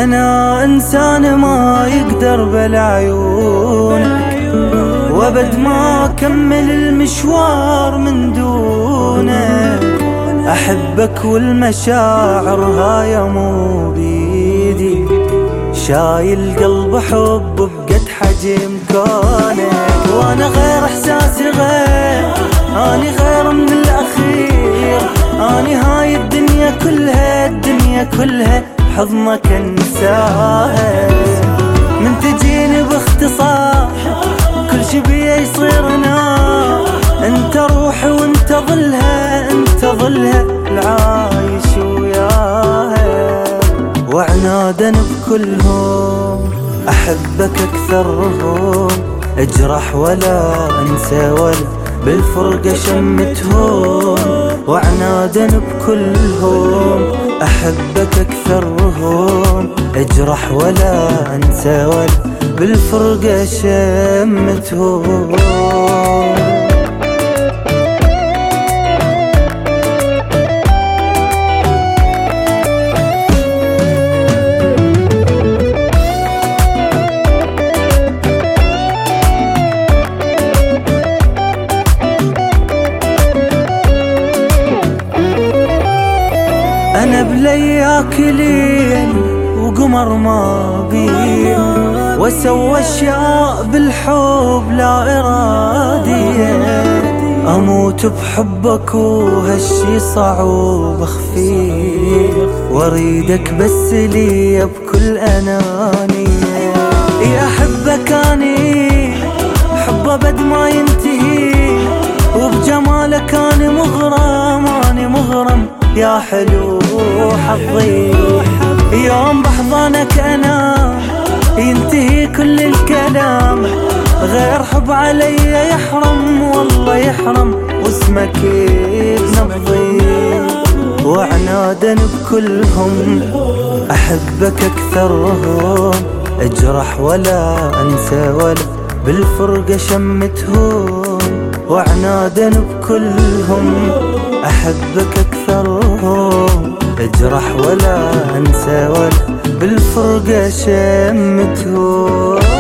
أنا إنسان ما يقدر بالعيونك، وابد ما أكمل المشوار من دونك. أحبك والمشاعر هاي مو بيدي، شايل قلب حب بقد حجم كونك. وانا غير احساسي غير، اني غير من الاخير. اني هاي الدنيا كلها حضنك انساها. من تجيني باختصار كل شي بيا يصير نار. انت روحي وانت ظلها العايش وياها. وعنادا بكلهم احبك اكثرهم، اجرح ولا انسى ولا بالفرقة شمتهم. وعنادا بكلهم احبك اكثرهم، اجرح ولا انسى ولا بالفرقة شمتهم. أنا بلياك ليل وقمر ما بي، وسوى أشياء بالحب لا إرادية. أموت بحبك وهالشي صعب أخفيه، وأريدك بس لي بكل أنانية. يا أحبك أني حب أبد ما ينتهي، وبجمالك أنا مغرم يا حلو حظي. يوم بحضنك أنا ينتهي كل الكلام، غير حب علي يحرم والله يحرم، واسمك بنبضي. وعنادا بكلهم أحبك أكثرهم، اجرح ولا أنسى ولا بالفرقة شمتهم. وعنادا بكلهم أحبك أكثرهم، اجرح ولا أنسى ولا بالفرقة شمتهم.